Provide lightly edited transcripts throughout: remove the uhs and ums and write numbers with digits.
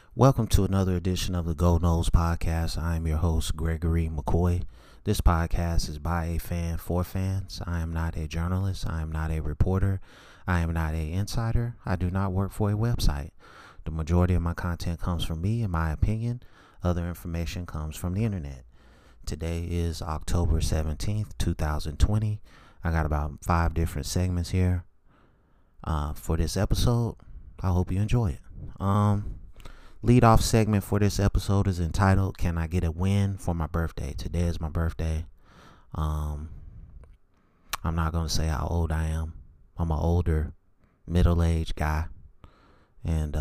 Welcome to another edition of the Go Noles podcast. I am your host, Gregory McCoy. This podcast is by a fan for fans. I am not a journalist. I am not a reporter. I am not an insider. I do not work for a website. The majority of my content comes from me, in my opinion. Other information comes from the internet. Today is October 17th, 2020. I got about 5 different segments here for this episode. I hope you enjoy it. Lead off segment for this episode is entitled, Can I Get a Win for My Birthday? Today is my birthday. I'm not going to say how old I am. I'm an older, middle-aged guy. And,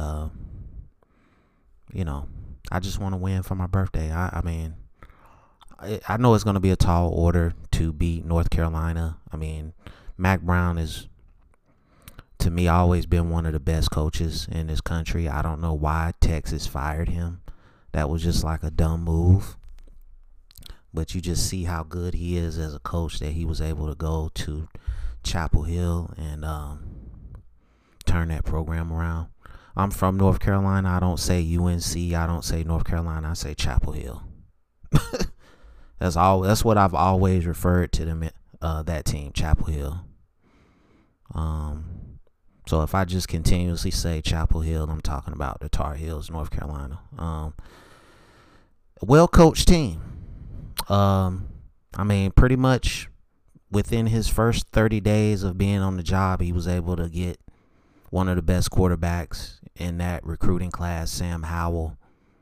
I just want to win for my birthday. I know it's going to be a tall order to beat North Carolina. Mack Brown is, to me, always been one of the best coaches in this country. I don't know why Texas fired him. That was just like a dumb move. But you just see how good he is as a coach, that he was able to go to Chapel Hill and turn that program around. I'm from North Carolina. I don't say UNC. I don't say North Carolina. I say Chapel Hill. That's what I've always referred to them, that team, Chapel Hill. So if I just continuously say Chapel Hill, I'm talking about the Tar Heels, North Carolina. Well-coached team. Pretty much within his first 30 days of being on the job, he was able to get one of the best quarterbacks in that recruiting class, Sam Howell.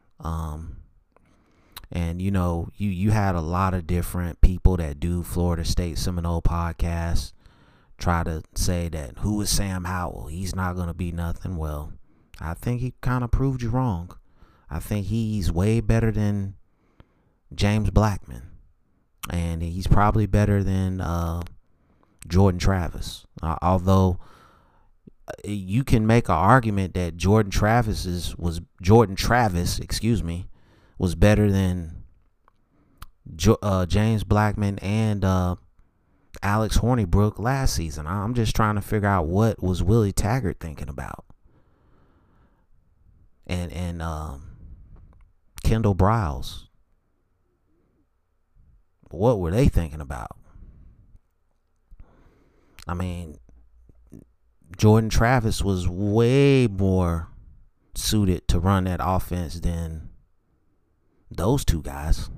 And, you had a lot of different people that do Florida State Seminole podcasts try to say that, who is Sam Howell? He's not going to be nothing. Well, I think he kind of proved you wrong. I think he's way better than James Blackman. And he's probably better than Jordan Travis. Although you can make an argument that Jordan Travis was better than James Blackman and Alex Hornibrook last season. I'm just trying to figure out what was Willie Taggart thinking about. And Kendall Briles. What were they thinking about? Jordan Travis was way more suited to run that offense than those two guys.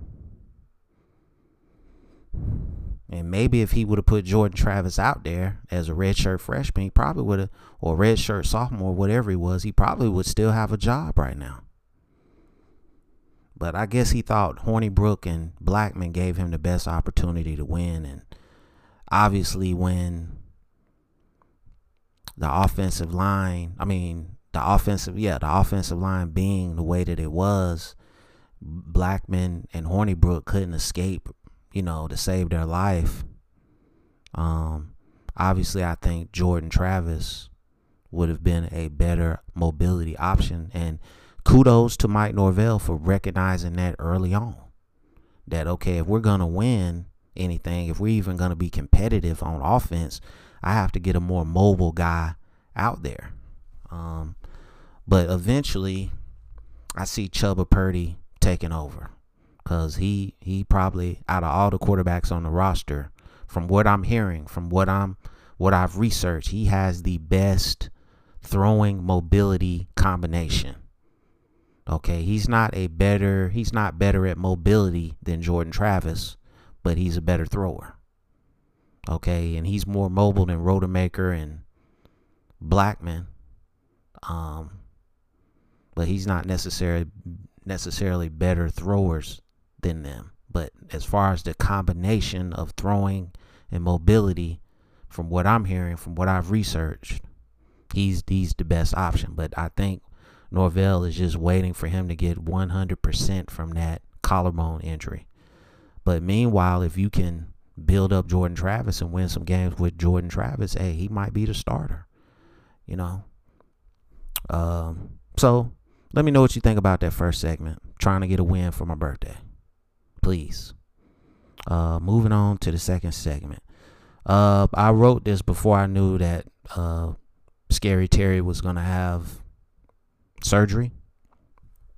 And maybe if he would have put Jordan Travis out there as a redshirt freshman, he probably would have, or redshirt sophomore, whatever he was, he probably would still have a job right now. But I guess he thought Hornibrook and Blackman gave him the best opportunity to win. And obviously when the offensive line being the way that it was, Blackman and Hornibrook couldn't escape, to save their life. Obviously, I think Jordan Travis would have been a better mobility option. And kudos to Mike Norvell for recognizing that early on. That, okay, if we're going to win anything, if we're even going to be competitive on offense, I have to get a more mobile guy out there. But eventually, I see Chubba Purdy taking over. Because he probably, out of all the quarterbacks on the roster, from what I'm hearing, from what I've researched, he has the best throwing mobility combination. Okay, he's not better at mobility than Jordan Travis, but he's a better thrower. Okay, and he's more mobile than Rodemaker and Blackman. But he's not necessarily better throwers than them. But as far as the combination of throwing and mobility, from what I'm hearing, from what I've researched, he's the best option. But I think Norvell is just waiting for him to get 100% from that collarbone injury. But meanwhile, if you can build up Jordan Travis and win some games with Jordan Travis, hey, he might be the starter. So let me know what you think about that first segment. Trying to get a win for my birthday. Please. Moving on to the second segment. I wrote this before I knew that Scary Terry was going to have surgery.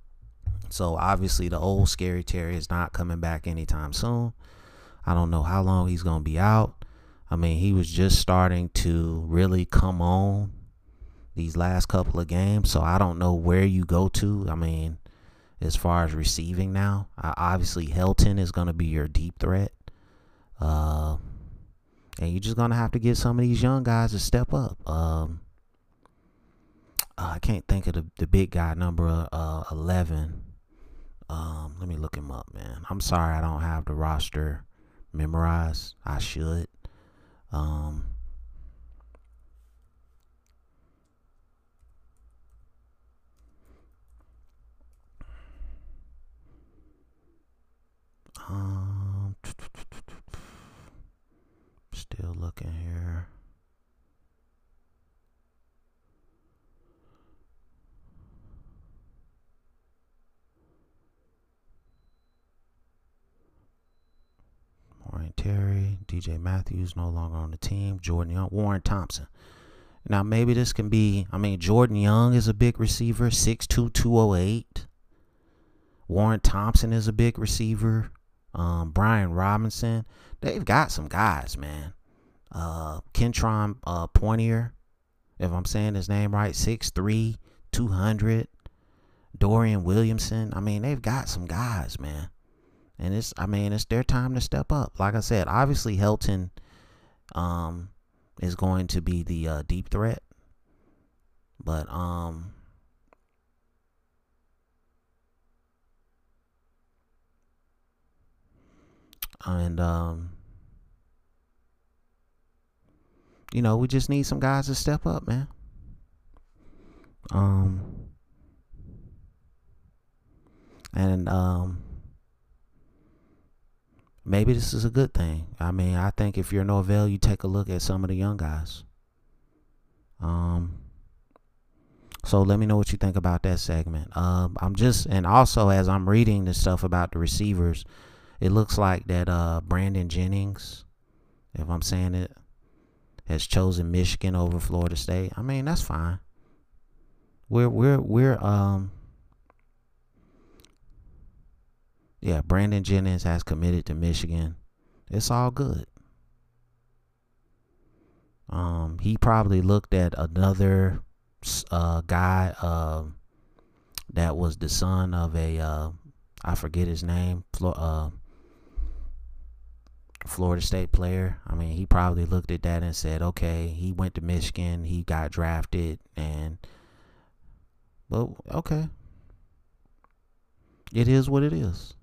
So obviously the old Scary Terry is not coming back anytime soon. I don't know how long he's going to be out. I mean, he was just starting to really come on these last couple of games. So I don't know where you go to. I mean, as far as receiving now, obviously Helton is going to be your deep threat. And you're just going to have to get some of these young guys to step up. I can't think of the big guy, number 11. Let me look him up, man. I'm sorry I don't have the roster memorized. I should. Still looking here. Warren Terry, DJ Matthews no longer on the team. Jordan Young, Warren Thompson. Now maybe this can be, I mean, Jordan Young is a big receiver, 6'2", 208. Warren Thompson is a big receiver. Brian Robinson. They've got some guys, man. Kentron Pointier, if I'm saying his name right, 6'3", 200. Dorian Williamson. I mean, they've got some guys, man. And it's their time to step up. Like I said, obviously Helton is going to be the deep threat. But we just need some guys to step up, man. Maybe this is a good thing. I mean, I think if you're Norvell, you take a look at some of the young guys. So let me know what you think about that segment. And also as I'm reading the stuff about the receivers, it looks like that Brandon Jennings, if I'm saying it, has chosen Michigan over Florida State. I mean, that's fine. Brandon Jennings has committed to Michigan. It's all good. He probably looked at another guy that was the son of a I forget his name, Florida State player. I mean, he probably looked at that and said, okay, he went to Michigan, he got drafted, but okay. It is what it is.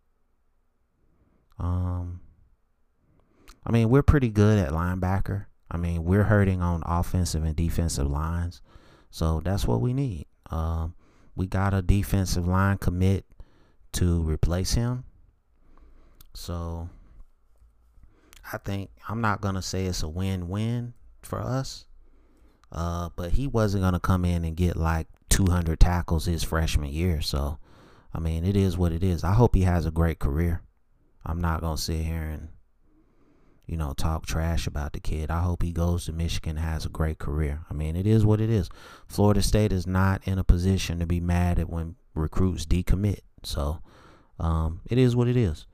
I mean, we're pretty good at linebacker. I mean, we're hurting on offensive and defensive lines. So that's what we need. We got a defensive line commit to replace him. So I think, I'm not going to say it's a win-win for us. But he wasn't going to come in and get like 200 tackles his freshman year. So, I mean, it is what it is. I hope he has a great career. I'm not going to sit here and, talk trash about the kid. I hope he goes to Michigan and has a great career. I mean, it is what it is. Florida State is not in a position to be mad at when recruits decommit. So, it is what it is.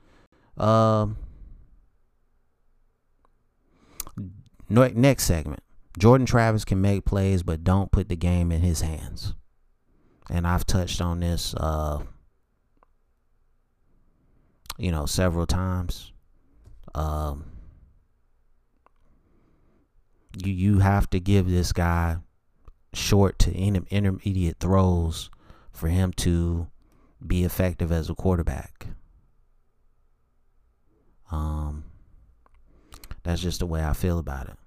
Next segment. Jordan Travis can make plays, but don't put the game in his hands. And I've touched on this, several times. You have to give this guy short to intermediate throws for him to be effective as a quarterback. That's just the way I feel about it.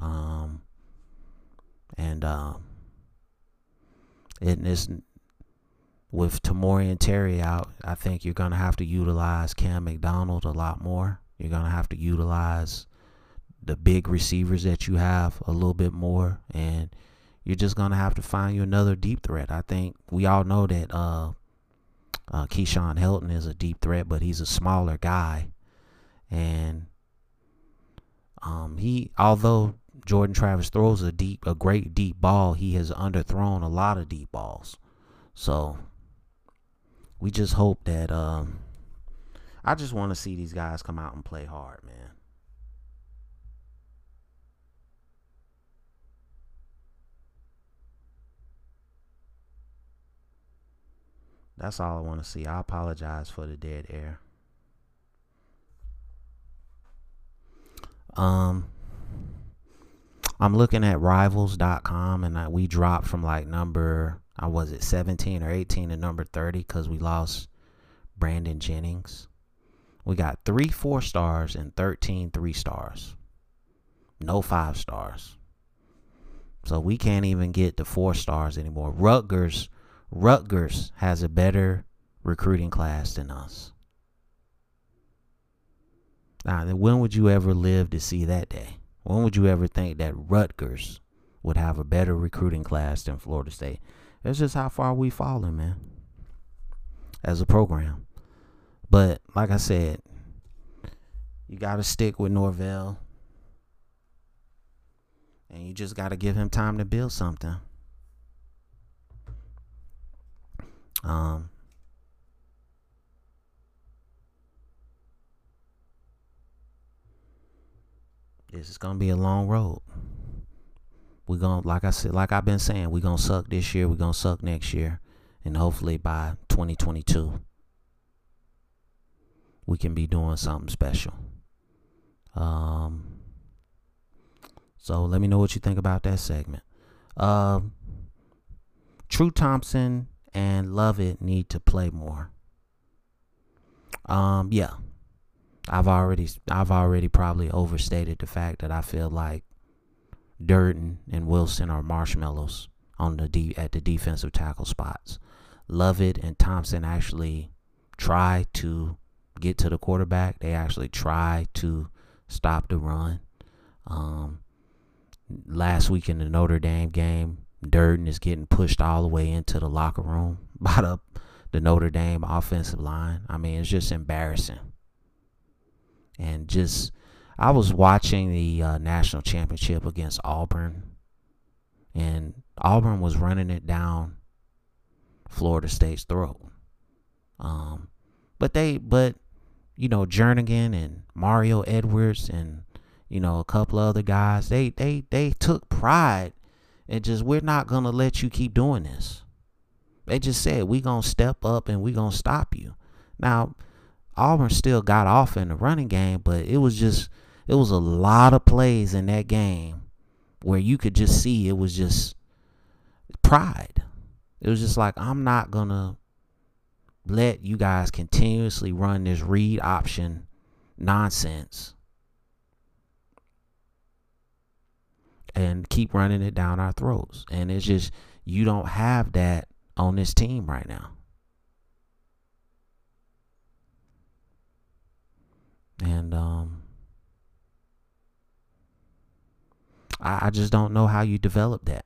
With Tamori and Terry out, I think you're going to have to utilize Cam McDonald a lot more. You're going to have to utilize the big receivers that you have a little bit more, and you're just going to have to find you another deep threat. I think we all know that Keyshawn Helton is a deep threat, but he's a smaller guy. And although Jordan Travis throws a great deep ball, he has underthrown a lot of deep balls. So we just hope that I just want to see these guys come out and play hard, man. That's all I want to see. I apologize for the dead air. I'm looking at rivals.com, and we dropped from like number, I was it 17 or 18 to number 30 because we lost Brandon Jennings. We got 3 4-stars and 13 3-stars. No 5-stars. So we can't even get the 4-stars anymore. Rutgers has a better recruiting class than us. Now, when would you ever live to see that day? When would you ever think that Rutgers would have a better recruiting class than Florida State? It's just how far we've fallen, man, as a program. But like I said, you got to stick with Norvell. And you just got to give him time to build something. This is gonna be a long road. We're gonna, like I said, like I've been saying, we're gonna suck this year, we're gonna suck next year, and hopefully by 2022 we can be doing something special. So let me know what you think about that segment. True Thompson and Lovett need to play more. Yeah. I've already probably overstated the fact that I feel like Durden and Wilson are marshmallows on at the defensive tackle spots. Lovett and Thompson actually try to get to the quarterback. They actually try to stop the run. Last week in the Notre Dame game, Durden is getting pushed all the way into the locker room by the Notre Dame offensive line. I mean, it's just embarrassing. And I was watching the national championship against Auburn, and Auburn was running it down Florida State's throat. But Jernigan and Mario Edwards and a couple of other guys, they took pride and just, we're not gonna let you keep doing this. They just said, we gonna step up and we gonna stop you. Now, Auburn still got off in the running game, but it was a lot of plays in that game where you could just see it was just pride. It was just like, I'm not going to let you guys continuously run this read option nonsense and keep running it down our throats. And it's just, you don't have that on this team right now. And I just don't know how you develop that.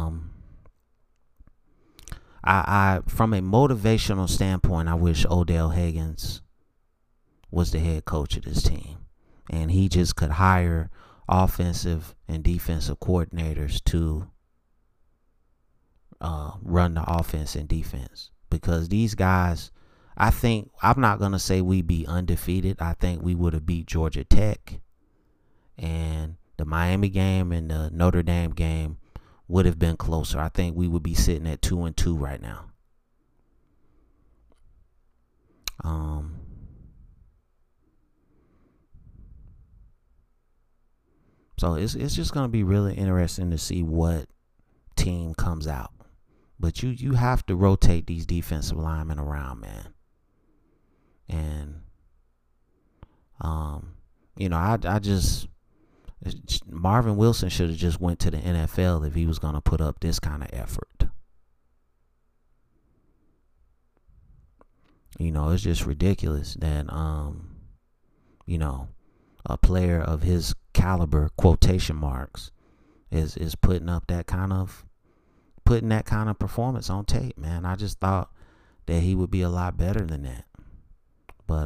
I from a motivational standpoint, I wish Odell Higgins was the head coach of this team, and he just could hire offensive and defensive coordinators to run the offense and defense, because these guys, I'm not going to say we'd be undefeated. I think we would have beat Georgia Tech, and the Miami game and the Notre Dame game would have been closer. I think we would be sitting at 2-2 right now. So it's just going to be really interesting to see what team comes out. But you have to rotate these defensive linemen around, man. And I just, Marvin Wilson should have just went to the NFL if he was going to put up this kind of effort. It's just ridiculous that a player of his caliber, quotation marks, is putting that kind of performance on tape, man. I just thought that he would be a lot better than that. But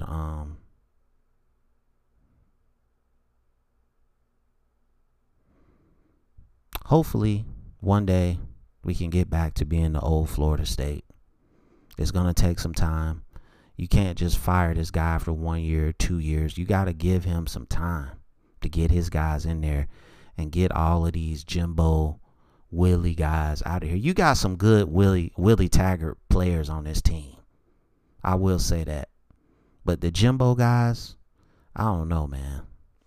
hopefully one day we can get back to being the old Florida State It's going to take some time. You can't just fire this guy after 1 year, 2 years. You got to give him some time to get his guys in there and get all of these Jimbo, Willie guys out of here. You got some good Willie Taggart players on this team. I will say that. But the Jimbo guys, I don't know, man.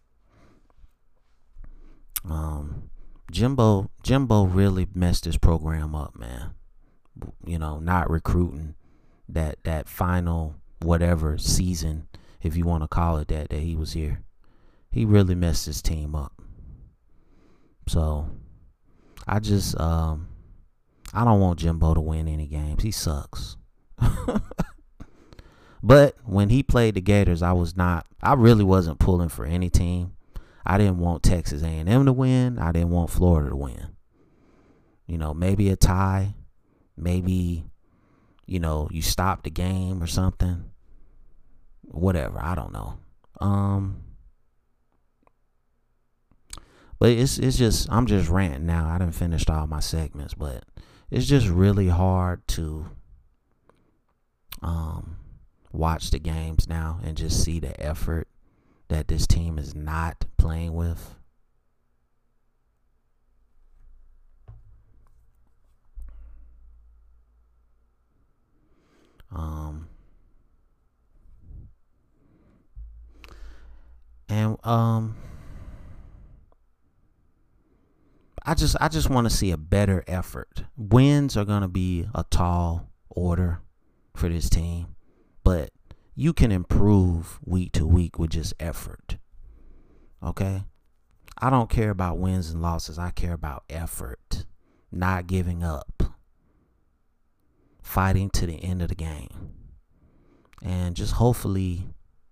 Jimbo really messed this program up, man. You know, not recruiting that final whatever season, if you want to call it that he was here. He really messed his team up. So I just I don't want Jimbo to win any games. He sucks. But when he played the Gators, I really wasn't pulling for any team. I didn't want Texas A&M to win. I didn't want Florida to win. You know, maybe a tie. Maybe, you know, you stop the game or something. Whatever. I don't know. But it's just, I'm just ranting now. I done finished all my segments, but it's just really hard to watch the games now and just see the effort that this team is not playing with. I just want to see a better effort. Wins are going to be a tall order for this team, but you can improve week to week with just effort. Okay? I don't care about wins and losses. I care about effort, not giving up, fighting to the end of the game. And just hopefully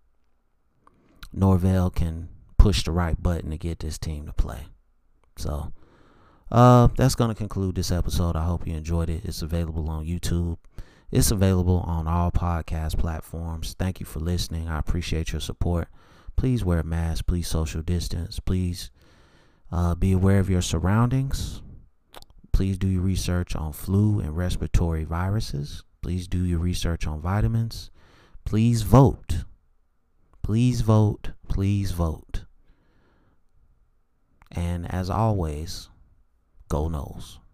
Norvell can push the right button to get this team to play. So that's going to conclude this episode. I hope you enjoyed it. It's available on YouTube. It's available on all podcast platforms. Thank you for listening. I appreciate your support. Please wear a mask. Please social distance. Please be aware of your surroundings. Please do your research on flu and respiratory viruses. Please do your research on vitamins. Please vote. Please vote. Please vote. And as always, go Noles.